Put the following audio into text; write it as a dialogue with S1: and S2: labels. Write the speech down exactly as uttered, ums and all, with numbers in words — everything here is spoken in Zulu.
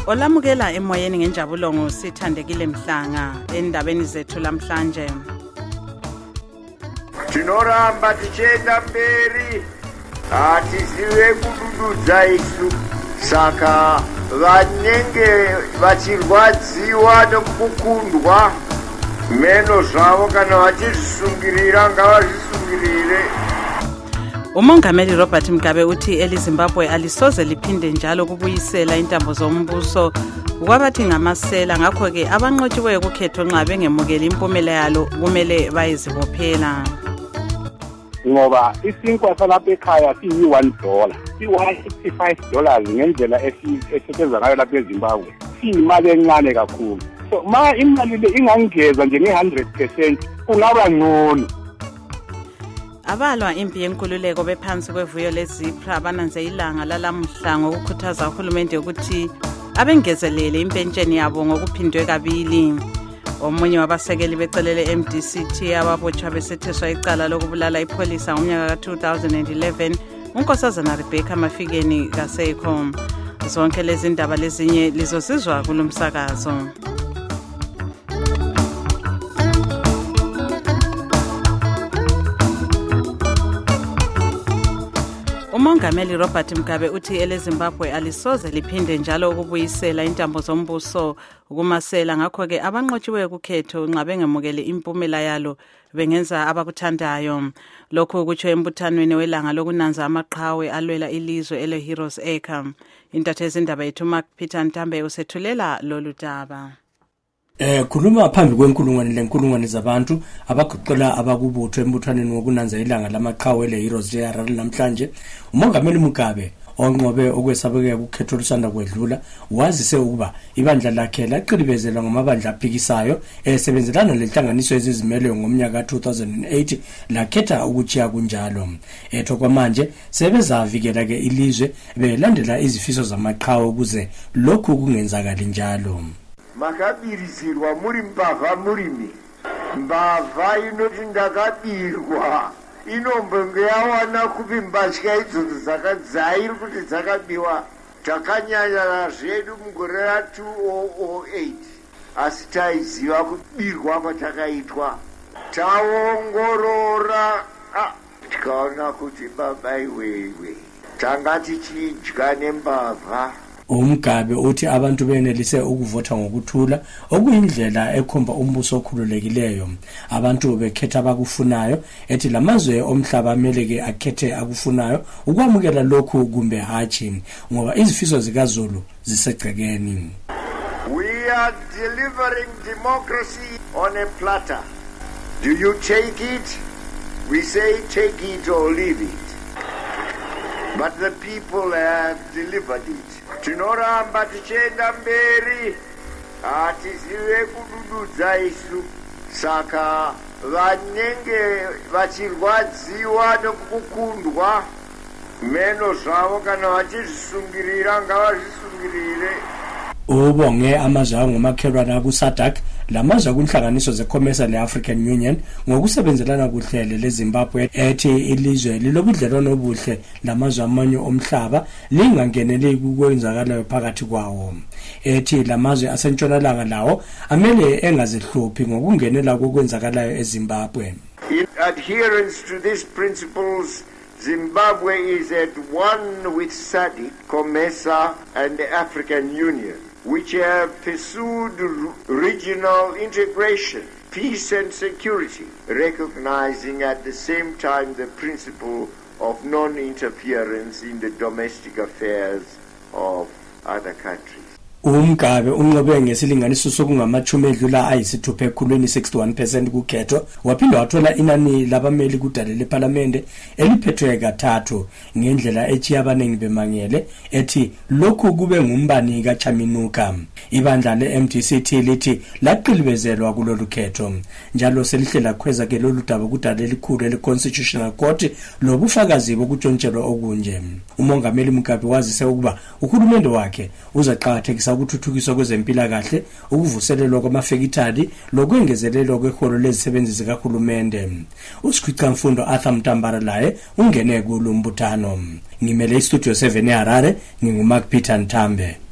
S1: Olamukela emoyeni ngenjabulo ngosithandekile Mhlanga endabeni zethu lamhlanje.
S2: Tinoramba tichenda mberi atizive kudududza isu saka vanenge vachirwadziwa nekukundwa meno zvavo kana vachizvisungirira ngavazvisungirire.
S1: Umongameli Robert Mugabe uthi eliZimbabwe alisoze liphinde njalo kubuyisela intambo zombuso ukwabathi ngamasela ngakho ke abanqotshiweyo kukhetho nxa bengemukela impumela yalo kumele bayizibophela.
S3: Ngoba isinkwa salapha ekhaya siyi one dollar si one sixty-five dollars ngendlela esetshenzwa ngayo lapha eZimbabwe siyimali encane kakhulu. So ma imali le ingangeza nje nge one hundred percent kungaba ngcono.
S1: Abalwa impi yenkululeko bephansi kwevuyo lezipra abananze ilanga lalamhla ngokukhuthaza uhulumende ukuthi abengezelele impentsheni yabo ngokuphindwe kabili. Omunye wabasekeli becelele M D C T ababotshwa besetheswa icala lokubulala ipolisa ngomnyaka ka two thousand eleven unkosazana Rebecca Mafikeni kaSeiko. Zonke lezi ndaba lezinye lizosizwa kulomsakazo. Umongameli Robert Mugabe uthi eliZimbabwe alisoze liphinde njalo ukubuyisela intambo zombuso ukumasela ngakho ke abanqotshiweyo kukhetho nxa bengemukele impumela yalo bengenza abakuthandayo. Lokho kutsho embuthanweni welanga lokunanza amaqhawe alwela ilizwe ele Heroes Acre. Intatheli indaba yethu Mark Peter Ntambe usethulela lolu daba.
S4: Eh khuluma phambi kwenkulungwane lenkulungwane zabantu abaguqula abakubutho embuthaneni wokunanza ilanga lamaqhawe le Heroes Day Harare namhlanje. Umongameli Mugabe onqobe okwesabeka ukhetho lusanda kwedlula wazise ukuba ibandla lakhe laqilibezela ngamabandla aphikisayo esebenzelana lenhlanganiso ezizimeleyo ngomnyaka two thousand eight lakhetha ukuchiya kunjalo. Etho kwamanje sebezavikela ke ilizwe belandela izifiso zamaqhawe ukuze lokhu kungenzakali njalo.
S2: Makabirizirwa muri mbava murimi mbava inoti ndakabirwa inombonge yawana kupi mbatya idzodzo dzakadzairi kuti dzakabiwa takanyanya zvedu mugore ra two thousand eight asi taiziva kubirwa kwatakaitwa taongorora ah, tikaona kuti baba iwewe tanga tichidya nembavha.
S4: Umugabe uthi abantu benelise ukuvota ngokuthula okuyindlela ekhomba umbuso okhululekileyo. Abantu bekhetha abakufunayo ethi lamazwe omhlaba ameleke akhethe akufunayo ukwamukela lokhu kumbe hatshi ngoba izifiso zikaZulu zisegcekeni.
S2: We are delivering democracy on a platter. Do you take it? We say take it or leave it. But the people have delivered it. Tinoramba tichenda mberi atizive kudududza isu saka vanenge vachirwadziwa nekukundwa meno zvavo kana vachizvisungirira ngavazvisungirire.
S4: Ubonge amazwe ngomakhelwana kuSADC lamazwe kunhlanganiso zeCommerce leAfrican Union ngokusebenzelana kuhlelo leZimbabwe ethi ilizwe lilobudlelwano obuhle lamazwe amanye omhlaba lingangeneli kukwenzakalayo phakathi kwawo. Ethi lamazwe asentshonalanga lawo amele engazihluphi ngokungenela kokwenzakalayo eZimbabwe.
S2: In adherence to these principles, Zimbabwe is at one with SADC, COMESA and the African Union, which have pursued regional integration, peace and security, recognizing at the same time the principle of non-interference in the domestic affairs of other countries.
S4: Umugabe unqobe ngesilinganiso sokungamachumi edlula ayisithupha ekhulwini sixty-one percent kukhetho waphinda wathola inani labameli kudale leParliament eliphethwe kathathu ngendlela ethi abanengi bemangele ethi lokhu kube ngumbani kaChaminuka. Ibandla leM D C T lithi laqilibezelwa kulolu khetho njalo selihlela khweza ke lolu daba kudale elikhulu leConstitutional Court lobufakazi bokuntshontshelwa okunje. Umongameli Mugabe wazise ukuba uhulumende wakhe uzaqhakathekisa ukuthuthukiswa kwezempilakahle ukuvuselelwa kwamafekithali lokwengezelelwa kweholo lezisebenzi zikahulumende. Usikhwica mfundo Arthur Mtambara laye ungene kulombuthano. Ngimele istudio seven eHarare, nginguMark Peter Ntambe.